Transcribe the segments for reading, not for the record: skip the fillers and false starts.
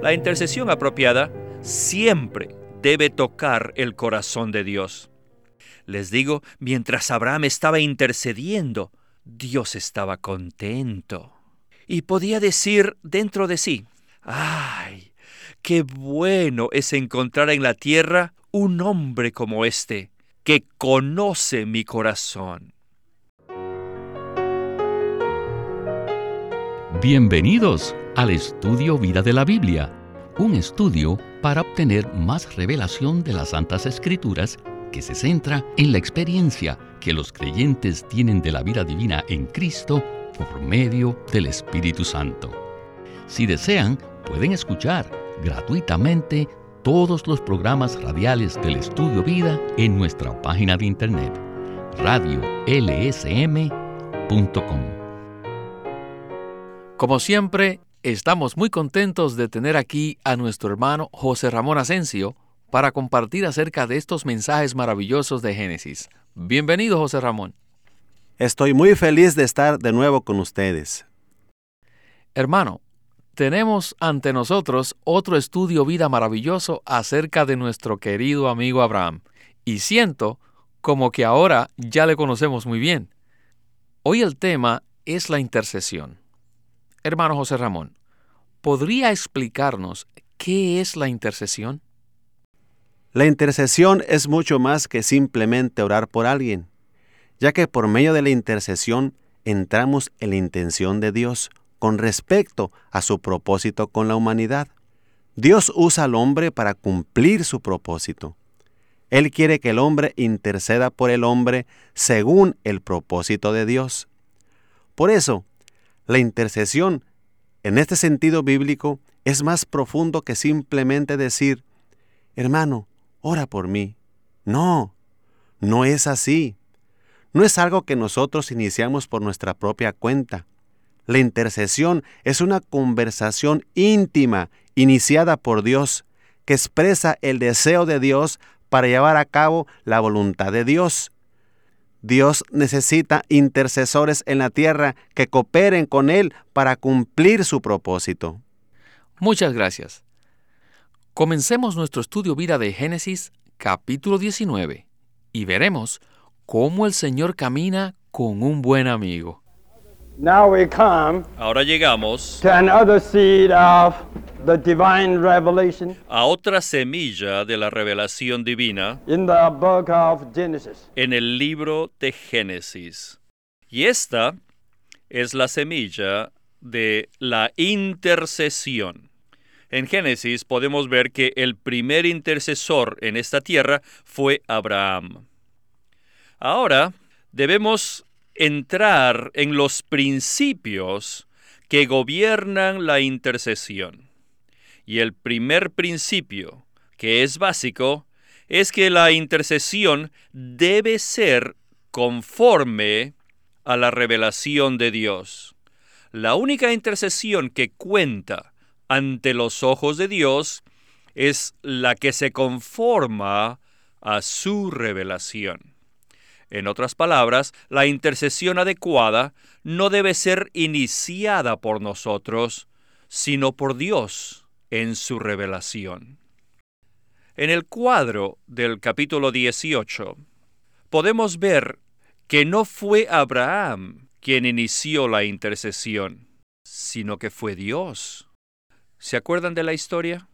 La intercesión apropiada siempre debe tocar el corazón de Dios. Les digo, mientras Abraham estaba intercediendo, Dios estaba contento. Y podía decir dentro de sí, ¡ay, qué bueno es encontrar en la tierra un hombre como este, que conoce mi corazón! Bienvenidos al Estudio Vida de la Biblia, un estudio para obtener más revelación de las Santas Escrituras que se centra en la experiencia que los creyentes tienen de la vida divina en Cristo por medio del Espíritu Santo. Si desean, pueden escuchar gratuitamente todos los programas radiales del Estudio Vida en nuestra página de internet, radiolsm.com. Como siempre, estamos muy contentos de tener aquí a nuestro hermano José Ramón Asensio para compartir acerca de estos mensajes maravillosos de Génesis. Bienvenido, José Ramón. Estoy muy feliz de estar de nuevo con ustedes. Hermano, tenemos ante nosotros otro estudio vida maravilloso acerca de nuestro querido amigo Abraham, y siento como que ahora ya le conocemos muy bien. Hoy el tema es la intercesión. Hermano José Ramón, ¿podría explicarnos qué es la intercesión? La intercesión es mucho más que simplemente orar por alguien, ya que por medio de la intercesión entramos en la intención de Dios con respecto a su propósito con la humanidad. Dios usa al hombre para cumplir su propósito. Él quiere que el hombre interceda por el hombre según el propósito de Dios. Por eso, la intercesión, en este sentido bíblico, es más profundo que simplemente decir, hermano, ora por mí. No, no es así. No es algo que nosotros iniciamos por nuestra propia cuenta. La intercesión es una conversación íntima, iniciada por Dios, que expresa el deseo de Dios para llevar a cabo la voluntad de Dios. Dios necesita intercesores en la tierra que cooperen con Él para cumplir su propósito. Muchas gracias. Comencemos nuestro estudio vida de Génesis, capítulo 19, y veremos cómo el Señor camina con un buen amigo. Now we come Ahora llegamos to another seed of the divine revelation a otra semilla de la revelación divina in the book of Genesis. en el libro de Génesis. Y esta es la semilla de la intercesión. En Génesis podemos ver que el primer intercesor en esta tierra fue Abraham. Ahora debemos entrar en los principios que gobiernan la intercesión. Y el primer principio, que es básico, es que la intercesión debe ser conforme a la revelación de Dios. La única intercesión que cuenta ante los ojos de Dios es la que se conforma a su revelación. En otras palabras, la intercesión adecuada no debe ser iniciada por nosotros, sino por Dios en su revelación. En el cuadro del capítulo 18, podemos ver que no fue Abraham quien inició la intercesión, sino que fue Dios. ¿Se acuerdan de la historia?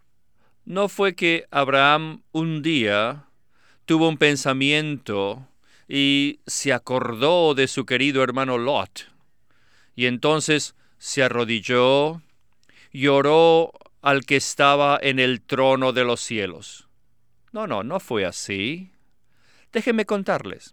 No fue que Abraham un día tuvo un pensamiento y se acordó de su querido hermano Lot, y entonces se arrodilló y oró al que estaba en el trono de los cielos. No fue así. Déjenme contarles.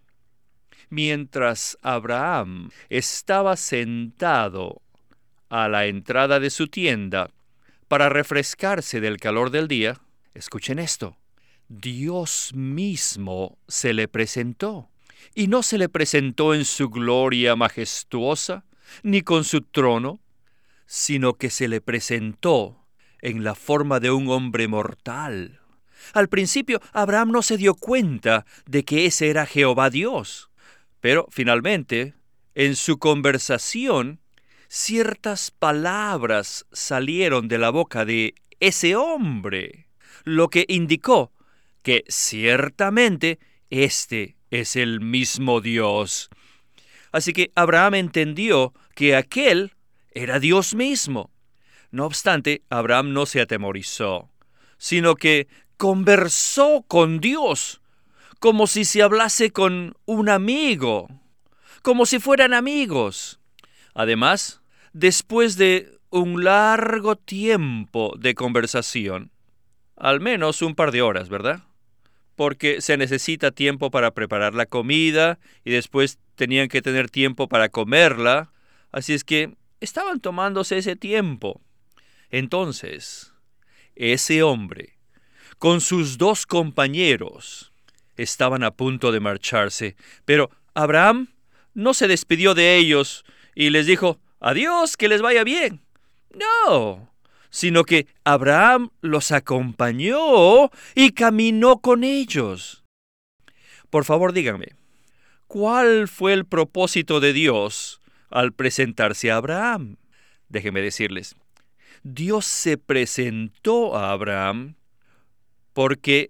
Mientras Abraham estaba sentado a la entrada de su tienda para refrescarse del calor del día, escuchen esto, Dios mismo se le presentó. Y no se le presentó en su gloria majestuosa, ni con su trono, sino que se le presentó en la forma de un hombre mortal. Al principio, Abraham no se dio cuenta de que ese era Jehová Dios. Pero finalmente, en su conversación, ciertas palabras salieron de la boca de ese hombre, lo que indicó que ciertamente este es el mismo Dios. Así que Abraham entendió que aquel era Dios mismo. No obstante, Abraham no se atemorizó, sino que conversó con Dios, como si se hablase con un amigo, como si fueran amigos. Además, después de un largo tiempo de conversación, al menos un par de horas, ¿verdad? Porque se necesita tiempo para preparar la comida y después tenían que tener tiempo para comerla. Así es que estaban tomándose ese tiempo. Entonces, ese hombre, con sus 2 compañeros, estaban a punto de marcharse, pero Abraham no se despidió de ellos y les dijo, adiós, que les vaya bien. No, sino que Abraham los acompañó y caminó con ellos. Por favor, díganme, ¿cuál fue el propósito de Dios al presentarse a Abraham? Déjenme decirles, Dios se presentó a Abraham porque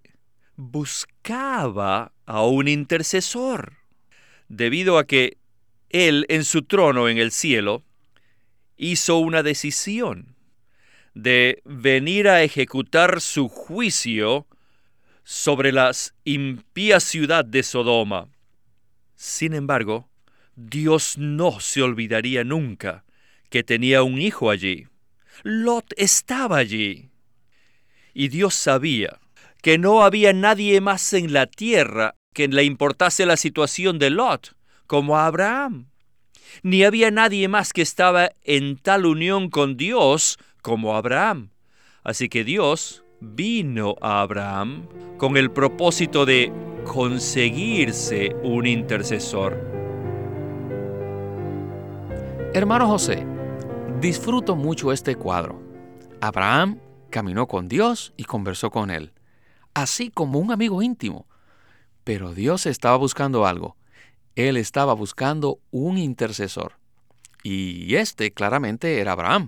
buscaba a un intercesor, debido a que él en su trono en el cielo hizo una decisión de venir a ejecutar su juicio sobre la impía ciudad de Sodoma. Sin embargo, Dios no se olvidaría nunca que tenía un hijo allí. Lot estaba allí. Y Dios sabía que no había nadie más en la tierra que le importase la situación de Lot, como a Abraham. Ni había nadie más que estaba en tal unión con Dios como Abraham. Así que Dios vino a Abraham con el propósito de conseguirse un intercesor. Hermano José, disfruto mucho este cuadro. Abraham caminó con Dios y conversó con él, así como un amigo íntimo. Pero Dios estaba buscando algo. Él estaba buscando un intercesor. Y este claramente era Abraham.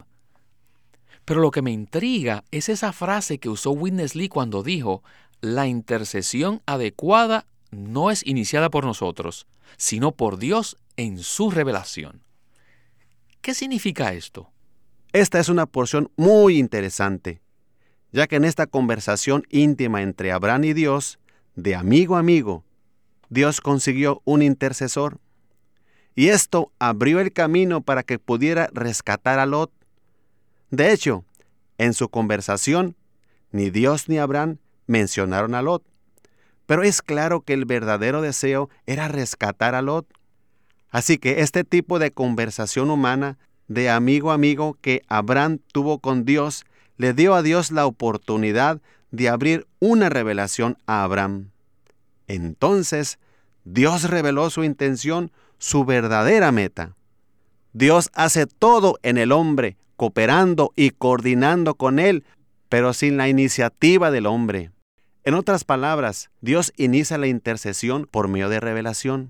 Pero lo que me intriga es esa frase que usó Witness Lee cuando dijo, la intercesión adecuada no es iniciada por nosotros, sino por Dios en su revelación. ¿Qué significa esto? Esta es una porción muy interesante, ya que en esta conversación íntima entre Abraham y Dios, de amigo a amigo, Dios consiguió un intercesor. Y esto abrió el camino para que pudiera rescatar a Lot. De hecho, en su conversación, ni Dios ni Abraham mencionaron a Lot. Pero es claro que el verdadero deseo era rescatar a Lot. Así que este tipo de conversación humana, de amigo a amigo que Abraham tuvo con Dios, le dio a Dios la oportunidad de abrir una revelación a Abraham. Entonces, Dios reveló su intención, su verdadera meta. Dios hace todo en el hombre, cooperando y coordinando con él, pero sin la iniciativa del hombre. En otras palabras, Dios inicia la intercesión por medio de revelación.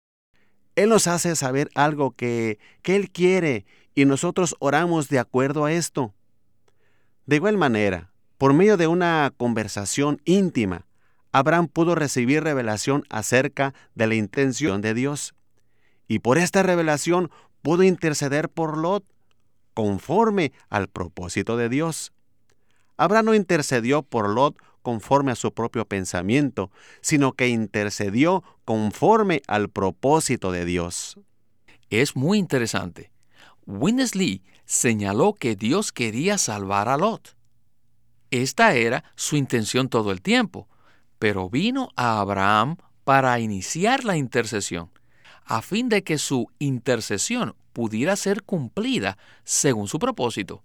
Él nos hace saber algo que Él quiere y nosotros oramos de acuerdo a esto. De igual manera, por medio de una conversación íntima, Abraham pudo recibir revelación acerca de la intención de Dios. Y por esta revelación pudo interceder por Lot, conforme al propósito de Dios. Abraham no intercedió por Lot conforme a su propio pensamiento, sino que intercedió conforme al propósito de Dios. Es muy interesante. Witness Lee señaló que Dios quería salvar a Lot. Esta era su intención todo el tiempo, pero vino a Abraham para iniciar la intercesión, a fin de que su intercesión pudiera ser cumplida según su propósito.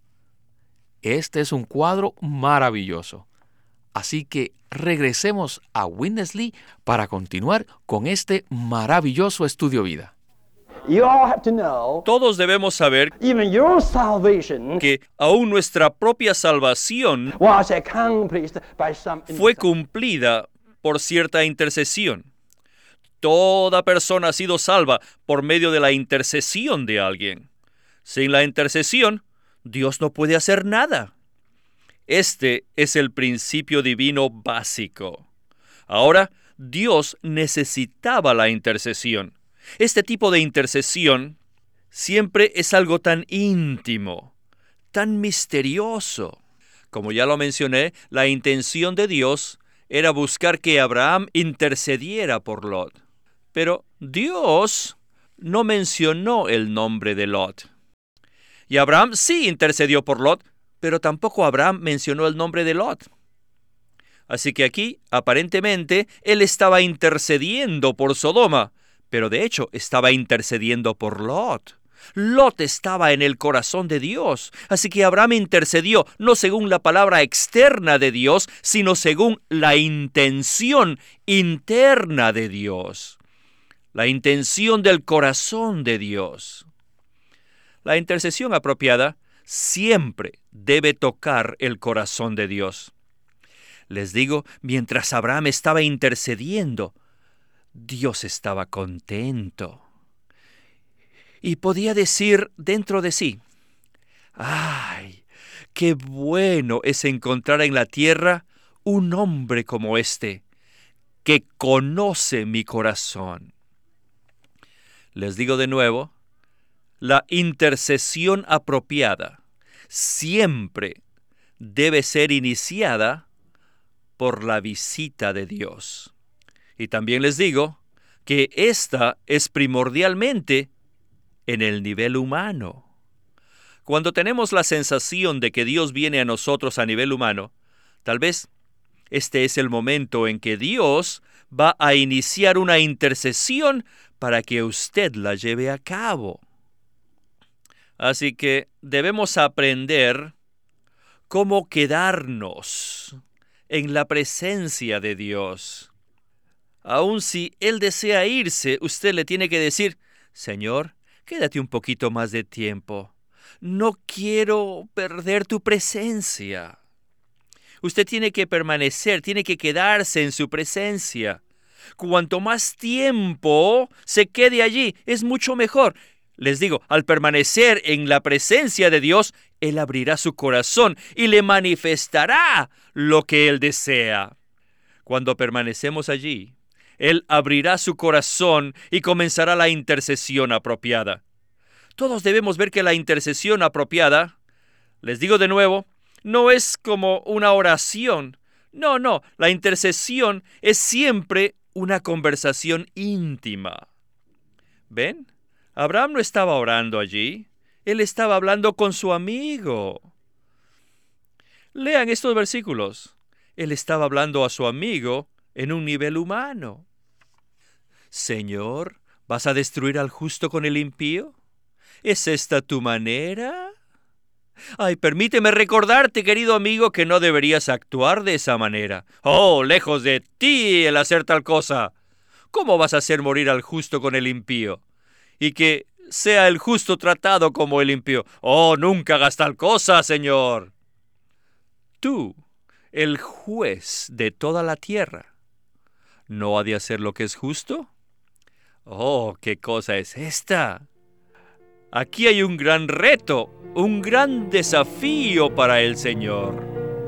Este es un cuadro maravilloso. Así que regresemos a Witness Lee para continuar con este maravilloso estudio vida. You all have to know, Todos debemos saber even your salvation que aún nuestra propia salvación was accomplished by some fue cumplida por cierta intercesión. Toda persona ha sido salva por medio de la intercesión de alguien. Sin la intercesión, Dios no puede hacer nada. Este es el principio divino básico. Ahora, Dios necesitaba la intercesión. Este tipo de intercesión siempre es algo tan íntimo, tan misterioso. Como ya lo mencioné, la intención de Dios era buscar que Abraham intercediera por Lot. Pero Dios no mencionó el nombre de Lot. Y Abraham sí intercedió por Lot, pero tampoco Abraham mencionó el nombre de Lot. Así que aquí, aparentemente, él estaba intercediendo por Sodoma, pero de hecho estaba intercediendo por Lot. Lot estaba en el corazón de Dios, así que Abraham intercedió no según la palabra externa de Dios, sino según la intención interna de Dios, la intención del corazón de Dios. La intercesión apropiada siempre debe tocar el corazón de Dios. Les digo, mientras Abraham estaba intercediendo, Dios estaba contento. Y podía decir dentro de sí, ¡ay, qué bueno es encontrar en la tierra un hombre como este, que conoce mi corazón! Les digo de nuevo, la intercesión apropiada siempre debe ser iniciada por la visita de Dios. Y también les digo que esta es primordialmente en el nivel humano. Cuando tenemos la sensación de que Dios viene a nosotros a nivel humano, tal vez este es el momento en que Dios va a iniciar una intercesión para que usted la lleve a cabo. Así que debemos aprender cómo quedarnos en la presencia de Dios. Aun si Él desea irse, usted le tiene que decir, Señor, quédate un poquito más de tiempo. No quiero perder tu presencia. Usted tiene que permanecer, tiene que quedarse en su presencia. Cuanto más tiempo se quede allí, es mucho mejor. Les digo, al permanecer en la presencia de Dios, Él abrirá su corazón y le manifestará lo que Él desea. Cuando permanecemos allí, Él abrirá su corazón y comenzará la intercesión apropiada. Todos debemos ver que la intercesión apropiada, les digo de nuevo, no es como una oración. No, la intercesión es siempre una conversación íntima. ¿Ven? Abraham no estaba orando allí. Él estaba hablando con su amigo. Lean estos versículos. Él estaba hablando a su amigo en un nivel humano. Señor, ¿vas a destruir al justo con el impío? ¿Es esta tu manera? Ay, permíteme recordarte, querido amigo, que no deberías actuar de esa manera. Oh, lejos de ti el hacer tal cosa. ¿Cómo vas a hacer morir al justo con el impío? Y que sea el justo tratado como el impío. Oh, nunca hagas tal cosa, Señor. Tú, el juez de toda la tierra, ¿no ha de hacer lo que es justo? Oh, ¿qué cosa es esta? Aquí hay un gran reto, un gran desafío para el Señor.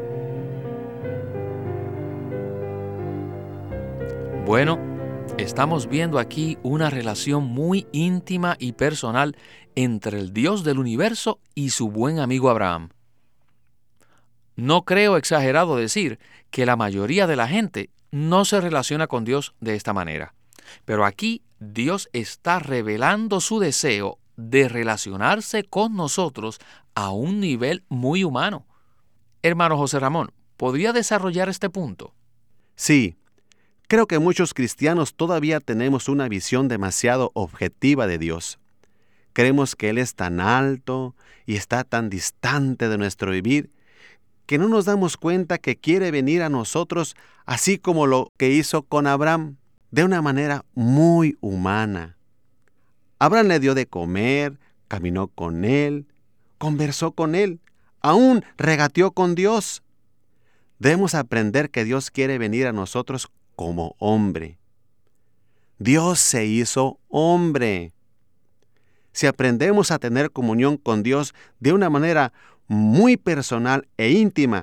Bueno, estamos viendo aquí una relación muy íntima y personal entre el Dios del universo y su buen amigo Abraham. No creo exagerado decir que la mayoría de la gente no se relaciona con Dios de esta manera. Pero aquí Dios está revelando su deseo de relacionarse con nosotros a un nivel muy humano. Hermano José Ramón, ¿podría desarrollar este punto? Sí, creo que muchos cristianos todavía tenemos una visión demasiado objetiva de Dios. Creemos que Él es tan alto y está tan distante de nuestro vivir que no nos damos cuenta que quiere venir a nosotros así como lo que hizo con Abraham, de una manera muy humana. Abraham le dio de comer, caminó con él, conversó con él, aún regateó con Dios. Debemos aprender que Dios quiere venir a nosotros como hombre. Dios se hizo hombre. Si aprendemos a tener comunión con Dios de una manera muy personal e íntima,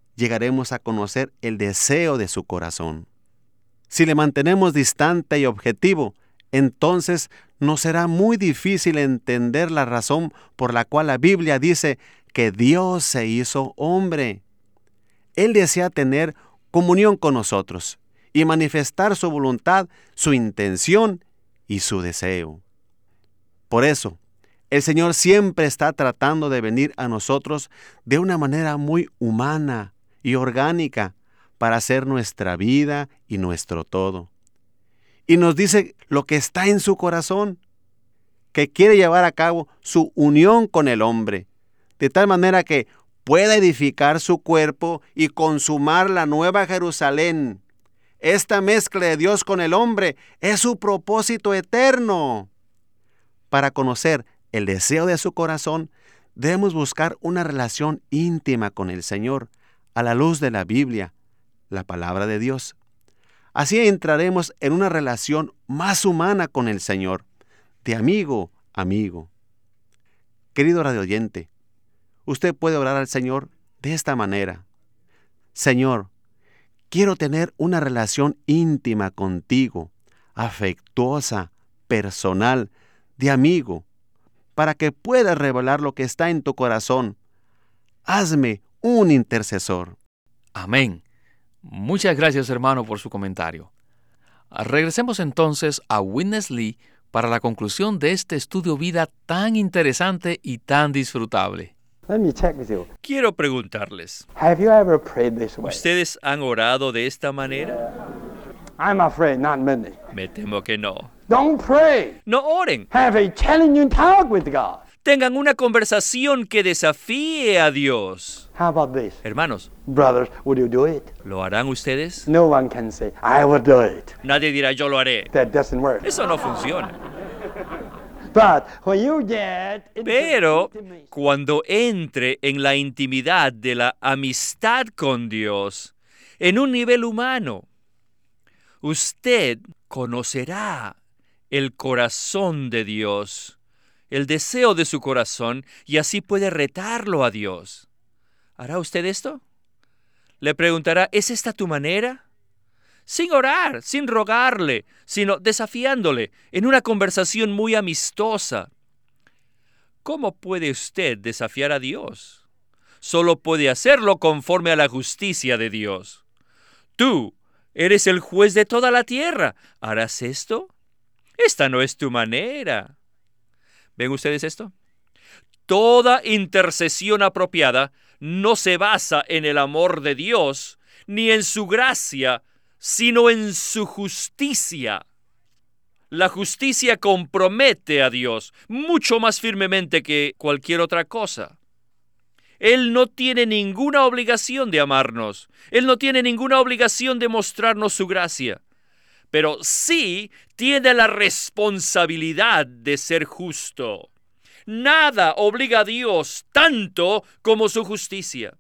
llegaremos a conocer el deseo de su corazón. Si le mantenemos distante y objetivo, entonces nos será muy difícil entender la razón por la cual la Biblia dice que Dios se hizo hombre. Él desea tener comunión con nosotros y manifestar su voluntad, su intención y su deseo. Por eso, el Señor siempre está tratando de venir a nosotros de una manera muy humana y orgánica para hacer nuestra vida y nuestro todo. Y nos dice lo que está en su corazón, que quiere llevar a cabo su unión con el hombre, de tal manera que pueda edificar su cuerpo y consumar la nueva Jerusalén. Esta mezcla de Dios con el hombre es su propósito eterno. Para conocer el deseo de su corazón, debemos buscar una relación íntima con el Señor a la luz de la Biblia, la palabra de Dios. Así entraremos en una relación más humana con el Señor, de amigo a amigo. Querido radioyente, usted puede orar al Señor de esta manera: Señor, quiero tener una relación íntima contigo, afectuosa, personal, de amigo, para que puedas revelar lo que está en tu corazón. Hazme un intercesor. Amén. Muchas gracias, hermano, por su comentario. Regresemos entonces a Witness Lee para la conclusión de este estudio vida tan interesante y tan disfrutable. Let me check with you. Quiero preguntarles, Have you ever prayed this way? ¿ustedes han orado de esta manera? I'm afraid not many. Me temo que no. Don't pray. No oren. Have a challenging talk with God. Tengan una conversación que desafíe a Dios. How about this? Hermanos, Brothers, would you do it? ¿lo harán ustedes? No one can say, I will do it. Nadie dirá, yo lo haré. That doesn't work. Eso no funciona. But when you get into Pero intimacy, cuando entre en la intimidad de la amistad con Dios, en un nivel humano, usted conocerá el corazón de Dios, el deseo de su corazón, y así puede retarlo a Dios. ¿Hará usted esto? Le preguntará, ¿es esta tu manera? Sin orar, sin rogarle, sino desafiándole en una conversación muy amistosa. ¿Cómo puede usted desafiar a Dios? Solo puede hacerlo conforme a la justicia de Dios. Tú eres el juez de toda la tierra. ¿Harás esto? Esta no es tu manera. ¿Ven ustedes esto? Toda intercesión apropiada no se basa en el amor de Dios ni en su gracia, sino en su justicia. La justicia compromete a Dios mucho más firmemente que cualquier otra cosa. Él no tiene ninguna obligación de amarnos. Él no tiene ninguna obligación de mostrarnos su gracia. Pero sí tiene la responsabilidad de ser justo. Nada obliga a Dios tanto como su justicia.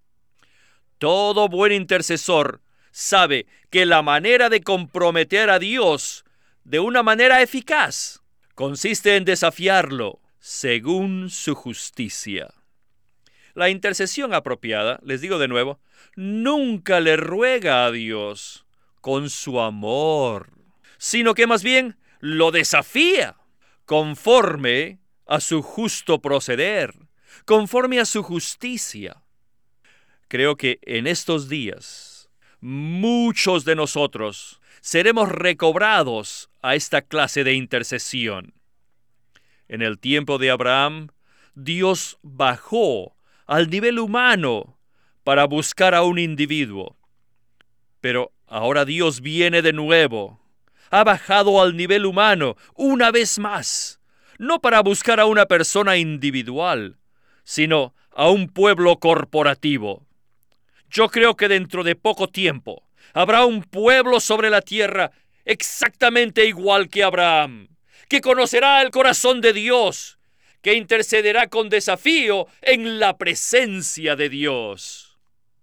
Todo buen intercesor sabe que la manera de comprometer a Dios de una manera eficaz consiste en desafiarlo según su justicia. La intercesión apropiada, les digo de nuevo, nunca le ruega a Dios con su amor, sino que más bien lo desafía conforme a su justo proceder, conforme a su justicia. Creo que en estos días muchos de nosotros seremos recobrados a esta clase de intercesión. En el tiempo de Abraham, Dios bajó al nivel humano para buscar a un individuo. Pero ahora Dios viene de nuevo. Ha bajado al nivel humano una vez más, no para buscar a una persona individual, sino a un pueblo corporativo. Yo creo que dentro de poco tiempo habrá un pueblo sobre la tierra exactamente igual que Abraham, que conocerá el corazón de Dios, que intercederá con desafío en la presencia de Dios.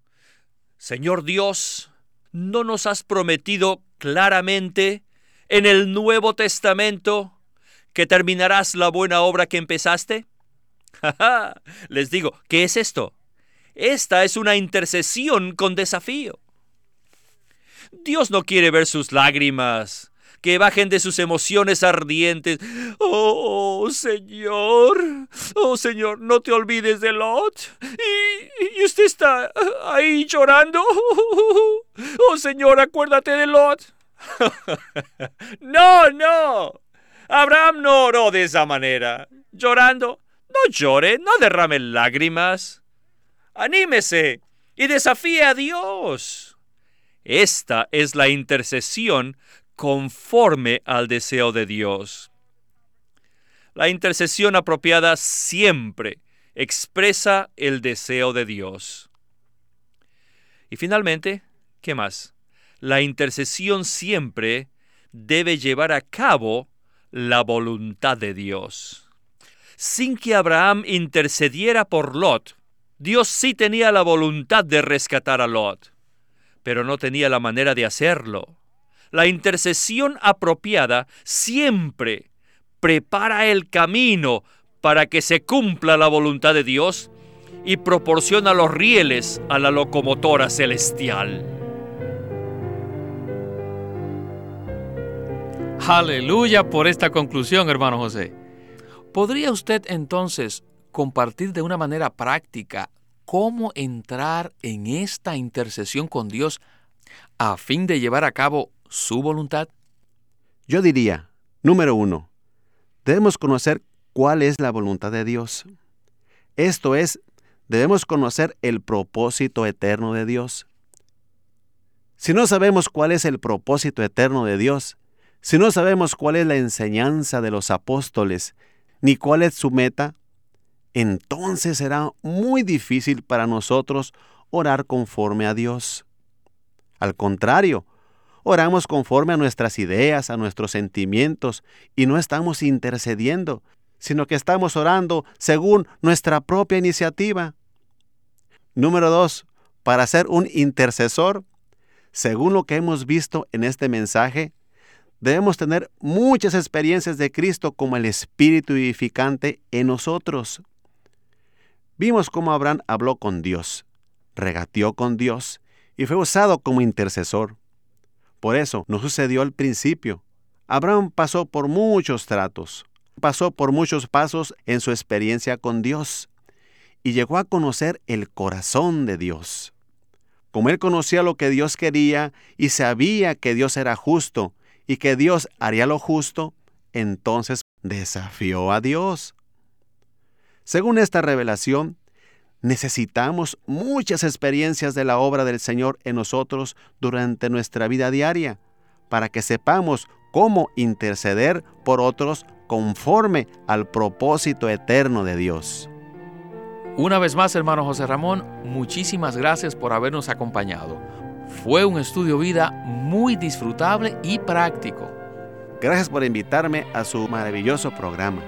Señor Dios, ¿no nos has prometido claramente en el Nuevo Testamento que terminarás la buena obra que empezaste? Les digo, ¿qué es esto? Esta es una intercesión con desafío. Dios no quiere ver sus lágrimas, que bajen de sus emociones ardientes. Oh, Señor, no te olvides de Lot. Y usted está ahí llorando. Oh, Señor, acuérdate de Lot. No. Abraham no oró de esa manera, llorando. No llore, no derrame lágrimas. Anímese y desafíe a Dios. Esta es la intercesión conforme al deseo de Dios. La intercesión apropiada siempre expresa el deseo de Dios. Y finalmente, ¿qué más? La intercesión siempre debe llevar a cabo la voluntad de Dios. Sin que Abraham intercediera por Lot, Dios sí tenía la voluntad de rescatar a Lot, pero no tenía la manera de hacerlo. La intercesión apropiada siempre prepara el camino para que se cumpla la voluntad de Dios y proporciona los rieles a la locomotora celestial. Aleluya por esta conclusión, hermano José. ¿Podría usted entonces compartir de una manera práctica cómo entrar en esta intercesión con Dios a fin de llevar a cabo su voluntad? Yo diría, número 1, debemos conocer cuál es la voluntad de Dios. Esto es, debemos conocer el propósito eterno de Dios. Si no sabemos cuál es el propósito eterno de Dios, si no sabemos cuál es la enseñanza de los apóstoles, ni cuál es su meta, entonces será muy difícil para nosotros orar conforme a Dios. Al contrario, oramos conforme a nuestras ideas, a nuestros sentimientos, y no estamos intercediendo, sino que estamos orando según nuestra propia iniciativa. Número 2, para ser un intercesor, según lo que hemos visto en este mensaje, debemos tener muchas experiencias de Cristo como el Espíritu vivificante en nosotros. Vimos cómo Abraham habló con Dios, regateó con Dios y fue usado como intercesor. Por eso no sucedió al principio. Abraham pasó por muchos tratos, pasó por muchos pasos en su experiencia con Dios y llegó a conocer el corazón de Dios. Como él conocía lo que Dios quería y sabía que Dios era justo y que Dios haría lo justo, entonces desafió a Dios. Según esta revelación, necesitamos muchas experiencias de la obra del Señor en nosotros durante nuestra vida diaria, para que sepamos cómo interceder por otros conforme al propósito eterno de Dios. Una vez más, hermano José Ramón, muchísimas gracias por habernos acompañado. Fue un estudio vida muy disfrutable y práctico. Gracias por invitarme a su maravilloso programa.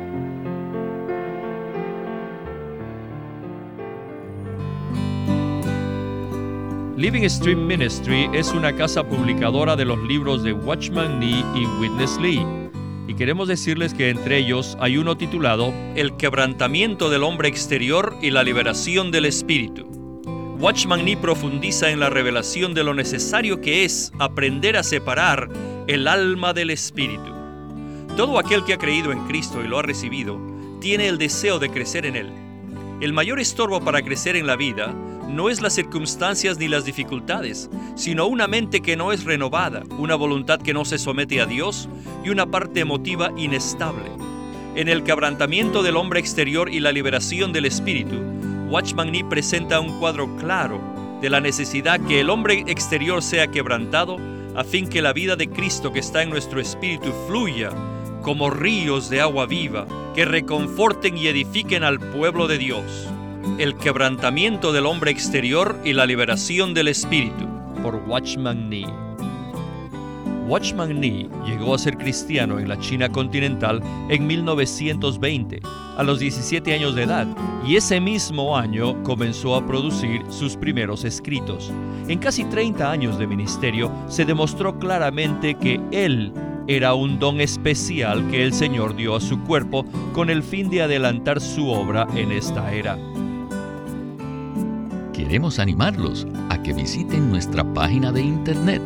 Living Stream Ministry es una casa publicadora de los libros de Watchman Nee y Witness Lee. Y queremos decirles que entre ellos hay uno titulado El quebrantamiento del hombre exterior y la liberación del espíritu. Watchman Nee profundiza en la revelación de lo necesario que es aprender a separar el alma del espíritu. Todo aquel que ha creído en Cristo y lo ha recibido, tiene el deseo de crecer en Él. El mayor estorbo para crecer en la vida no es las circunstancias ni las dificultades, sino una mente que no es renovada, una voluntad que no se somete a Dios y una parte emotiva inestable. En el quebrantamiento del hombre exterior y la liberación del espíritu, Watchman Nee presenta un cuadro claro de la necesidad que el hombre exterior sea quebrantado a fin que la vida de Cristo que está en nuestro espíritu fluya como ríos de agua viva que reconforten y edifiquen al pueblo de Dios. El quebrantamiento del hombre exterior y la liberación del espíritu, por Watchman Nee. Watchman Nee llegó a ser cristiano en la China continental en 1920, a los 17 años de edad, y ese mismo año comenzó a producir sus primeros escritos. En casi 30 años de ministerio se demostró claramente que él era un don especial que el Señor dio a su cuerpo con el fin de adelantar su obra en esta era. Queremos animarlos a que visiten nuestra página de internet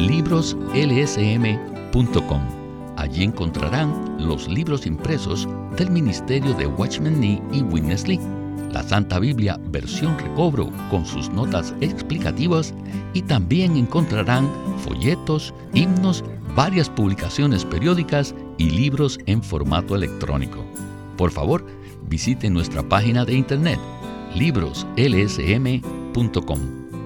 libroslsm.com. Allí encontrarán los libros impresos del ministerio de Watchman Nee y Witness Lee, la Santa Biblia versión recobro con sus notas explicativas, y también encontrarán folletos, himnos, varias publicaciones periódicas y libros en formato electrónico. Por favor, visiten nuestra página de internet libroslsm.com.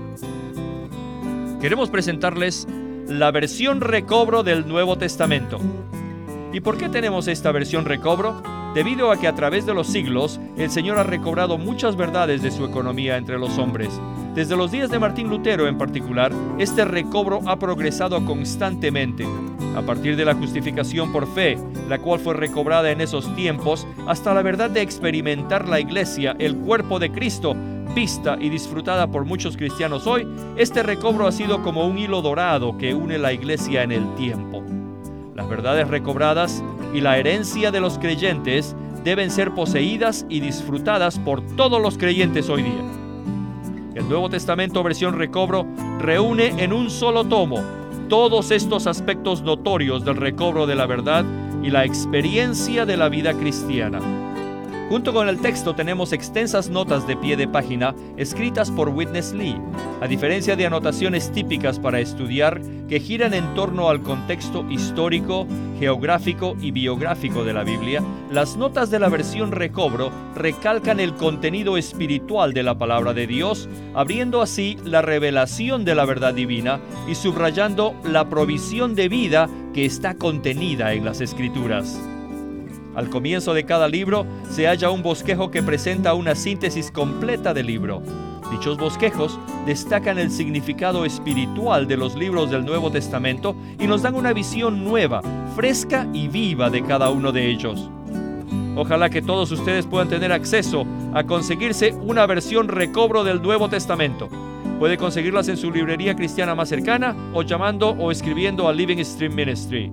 Queremos presentarles la versión recobro del Nuevo Testamento. ¿Y por qué tenemos esta versión recobro? Debido a que a través de los siglos, el Señor ha recobrado muchas verdades de su economía entre los hombres. Desde los días de Martín Lutero en particular, este recobro ha progresado constantemente. A partir de la justificación por fe, la cual fue recobrada en esos tiempos, hasta la verdad de experimentar la Iglesia, el cuerpo de Cristo, vista y disfrutada por muchos cristianos hoy, este recobro ha sido como un hilo dorado que une la Iglesia en el tiempo. Las verdades recobradas y la herencia de los creyentes deben ser poseídas y disfrutadas por todos los creyentes hoy día. El Nuevo Testamento versión recobro reúne en un solo tomo todos estos aspectos notorios del recobro de la verdad y la experiencia de la vida cristiana. Junto con el texto tenemos extensas notas de pie de página escritas por Witness Lee. A diferencia de anotaciones típicas para estudiar que giran en torno al contexto histórico, geográfico y biográfico de la Biblia, las notas de la versión recobro recalcan el contenido espiritual de la palabra de Dios, abriendo así la revelación de la verdad divina y subrayando la provisión de vida que está contenida en las Escrituras. Al comienzo de cada libro se halla un bosquejo que presenta una síntesis completa del libro. Dichos bosquejos destacan el significado espiritual de los libros del Nuevo Testamento y nos dan una visión nueva, fresca y viva de cada uno de ellos. Ojalá que todos ustedes puedan tener acceso a conseguirse una versión recobro del Nuevo Testamento. Puede conseguirlas en su librería cristiana más cercana o llamando o escribiendo a Living Stream Ministry.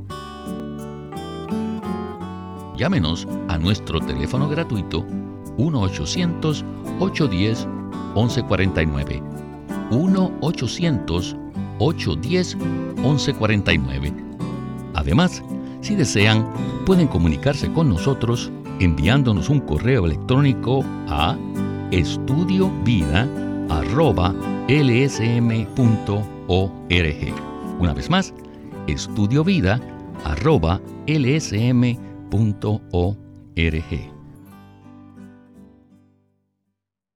Llámenos a nuestro teléfono gratuito 1-800-810-1149. 1-800-810-1149. Además, si desean, pueden comunicarse con nosotros enviándonos un correo electrónico a estudiovida@lsm.org. Una vez más, estudiovida@lsm.org.